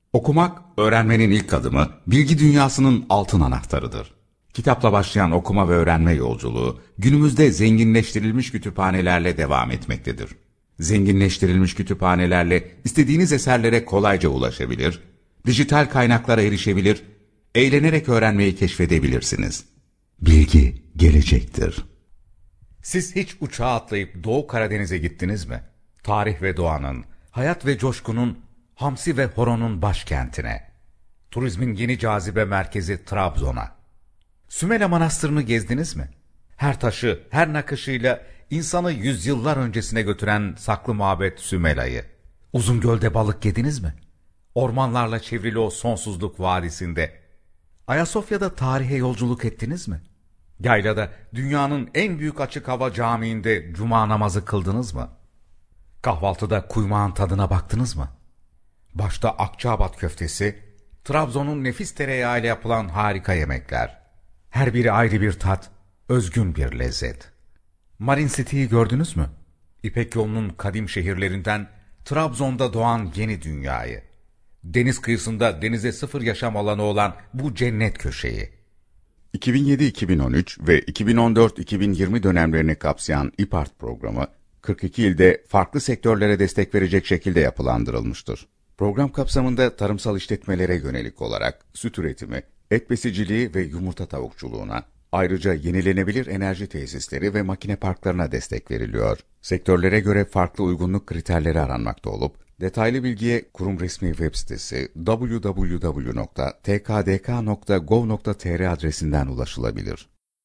Okumak, öğrenmenin ilk adımı, bilgi dünyasının altın anahtarıdır. Kitapla başlayan okuma ve öğrenme yolculuğu, günümüzde zenginleştirilmiş kütüphanelerle devam etmektedir. Zenginleştirilmiş kütüphanelerle istediğiniz eserlere kolayca ulaşabilir, dijital kaynaklara erişebilir, eğlenerek öğrenmeyi keşfedebilirsiniz. Bilgi gelecektir. Siz hiç uçağa atlayıp Doğu Karadeniz'e gittiniz mi? Tarih ve doğanın, hayat ve coşkunun, hamsi ve horonun başkentine. Turizmin yeni cazibe merkezi Trabzon'a. Sümele Manastırı'nı gezdiniz mi? Her taşı, her nakışıyla insanı yüzyıllar öncesine götüren saklı mabet Sümela'yı. Uzungöl'de balık yediniz mi? Ormanlarla çevrili o sonsuzluk vadisinde. Ayasofya'da tarihe yolculuk ettiniz mi? Yaylada dünyanın en büyük açık hava camiinde cuma namazı kıldınız mı? Kahvaltıda kuymağın tadına baktınız mı? Başta Akçaabat köftesi, Trabzon'un nefis tereyağıyla yapılan harika yemekler. Her biri ayrı bir tat, özgün bir lezzet. Marine City'yi gördünüz mü? İpek yolunun kadim şehirlerinden Trabzon'da doğan yeni dünyayı. Deniz kıyısında denize sıfır yaşam alanı olan bu cennet köşeyi. 2007-2013 ve 2014-2020 dönemlerini kapsayan İPART programı, 42 ilde farklı sektörlere destek verecek şekilde yapılandırılmıştır. Program kapsamında tarımsal işletmelere yönelik olarak süt üretimi, et besiciliği ve yumurta tavukçuluğuna, ayrıca yenilenebilir enerji tesisleri ve makine parklarına destek veriliyor. Sektörlere göre farklı uygunluk kriterleri aranmakta olup, detaylı bilgiye kurum resmi web sitesi www.tkdk.gov.tr adresinden ulaşılabilir.